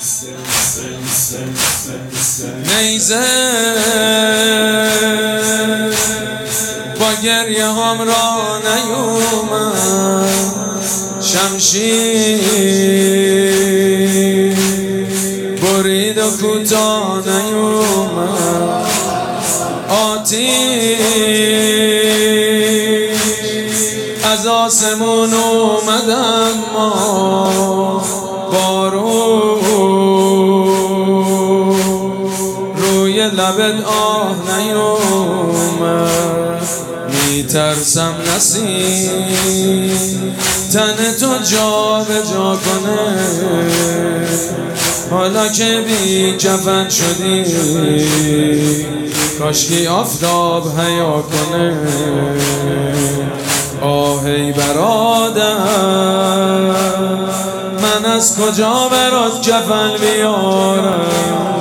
نیزه با گریه هم را نیومد، شمشیر برید و کوتاه نیومد، آتیش از آسمون اومد اما بارون روی لبت آه نیومد. میترسم نسیم تن تو جا به جا کنه، حالا که بی کفن شدی کاشکی آفتاب حیا کنه. آه ای برادر من از کجا برات کفن بیارم،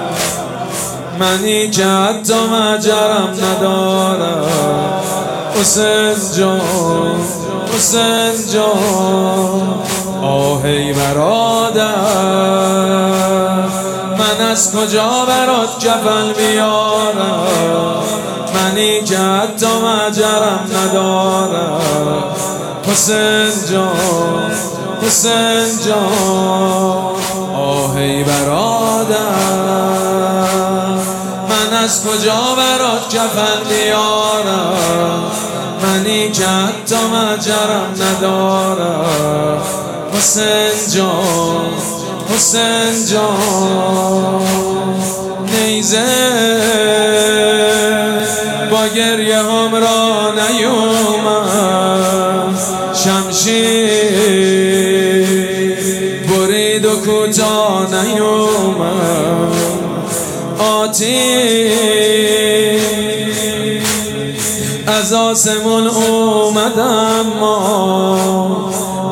منی که حتی مجرم ندارم. حسین جان حسین جان آه ای برادر من از کجا برات کفن بیارم، منی که حتی مجرم ندارم. حسین جان حسین جان آه ای برادر من از کجا برات کفن بیارم، منی که حتی مجرم ندارم. حسین جان حسین جان نیزه با گریه هم را نیومد، شمشیر برید و کوتاه نیومد، آتیش از آسمون اومد اما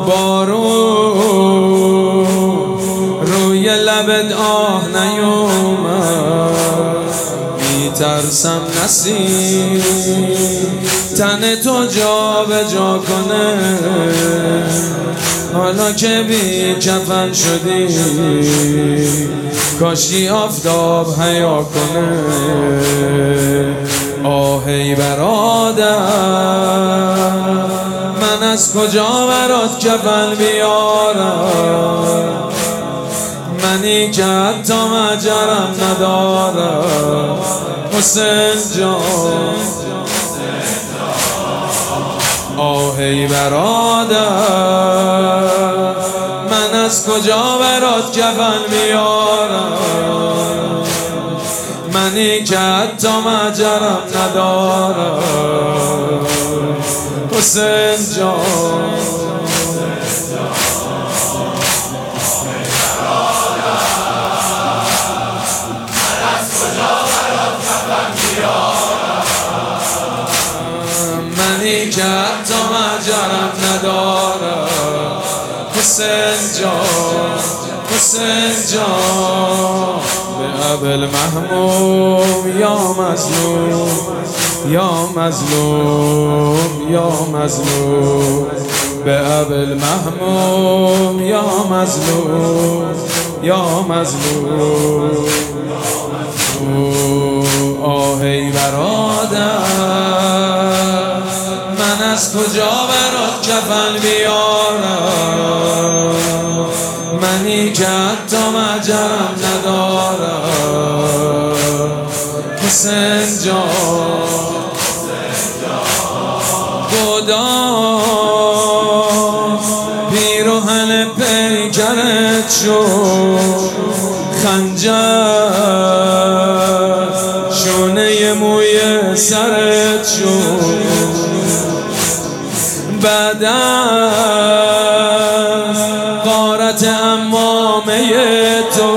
بارون روی لبت آه نیومد. میترسم نسیم تن تو جا به جا کنه، حالا که بی کفن شدی کاشکی آفتاب حیا کنه. آه ای برادر من از کجا برات کفن بیارم، منی که حتی مجرم ندارم. حسین جان آه ای برادر من از کجا برات کفن بیارم، منی که حتی مجرم ندارم. حسین جان منی که حتی مجرم ندارم. حسین جان حسین جان به ابوالمحموم یا مظلوم یا مظلوم یا مظلوم، به ابوالمحموم یا مظلوم یا مظلوم. آه ای برادر من از کجا برات کفن بیارم، منی که حتی مجرم ندارم. حسین جان خدا پیراهن پیکرت شد، خنجر شونه موی سرت شد، بعد از غارت عمامه تو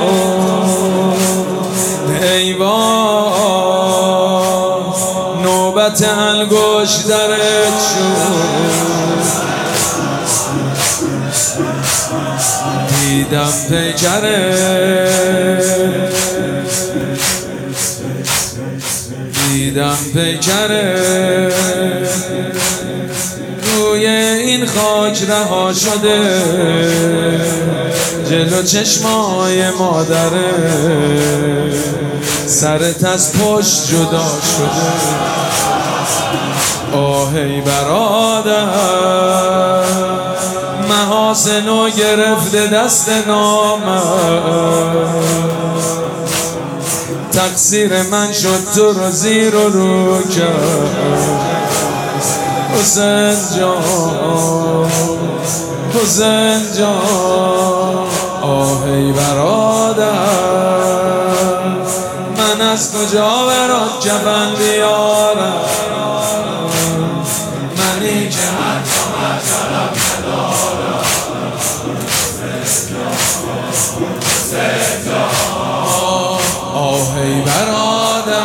ای وای نوبت انگشت درت شد. دیدم پیکرت دیدم پیکرت روی این خاک رها شده، جلو چشمای مادره سرت از پشت جدا شده. آهی برادر محاسنو گرفته دست نامرد، تقصیر من شد تو رو زیر و رو کرد. حسین جان حسین جان آهی برادر من از کجا برات کفن بیارم، منی که حتی مجرم ندارم. آهی برادر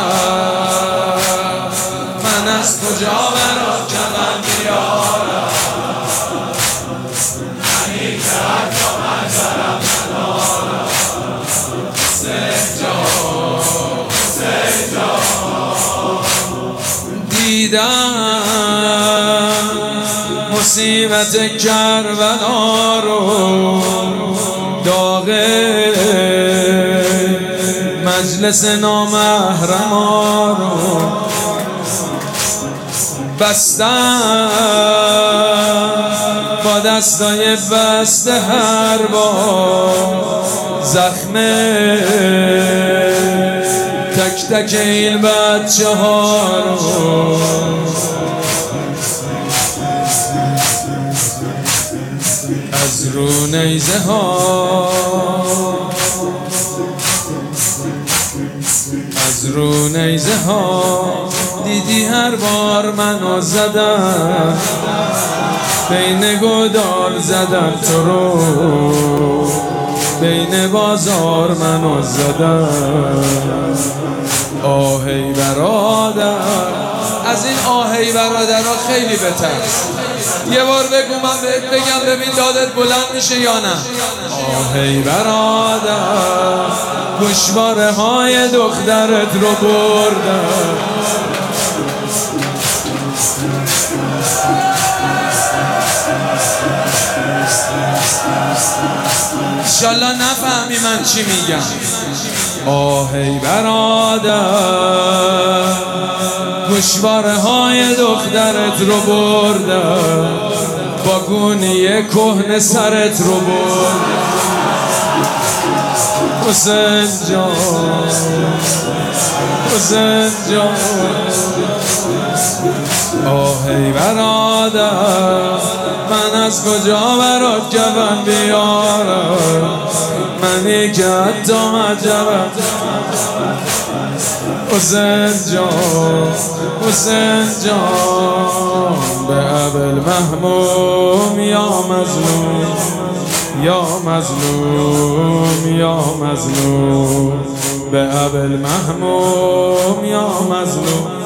من از کجا برات کفن بیارم، منی که حتی مجرم ندارم. دیدم مصیبت کربلا رو، داغ مجلس نامحرما رو بستم با دستای بسته هر بار زخم تک تک این بچه ها رو. از رو نیزه ها از رو نیزه ها دیدی هر بار منو زدم، بین گودال زدم تو رو، بین بازار منو زدم. آهی برادر از این آهی برادرها خیلی بهتر. یه بار بگو من بگم ببین دادت بلند میشه یا نه. آهی برادر گوشواره های دخترت رو بردم، انشالله نفهمی من چی میگم. آهی برادر گوشواره های دخترت رو بردم، با گونی کهنه سرت رو بردم. حسین جان حسین جان آهی برادر من از کجا برات کفن بیارم، منی که حتی مجرم. حسین جان حسین جان به ابوالمحموم یا مظلوم یا مظلوم یا مظلوم، به ابوالمحموم یا مظلوم.